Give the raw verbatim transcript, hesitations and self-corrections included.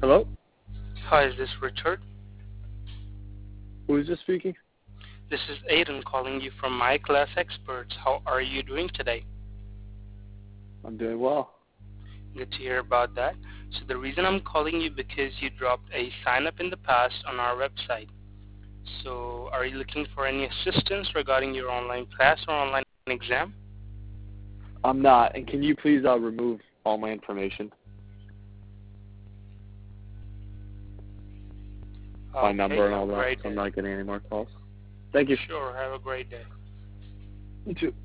Hello? Hi, is this Richard? Who is this speaking? This is Aiden calling you from My Class Experts. How are you doing today? I'm doing well. Good to hear about that. So the reason I'm calling you because you dropped a sign up in the past on our website. So are you looking for any assistance regarding your online class or online exam? I'm not. And can you please uh, remove all my information? My Okay, number and have all a that, great so I'm day. not getting any more calls. Thank you. Sure, have a great day. You too.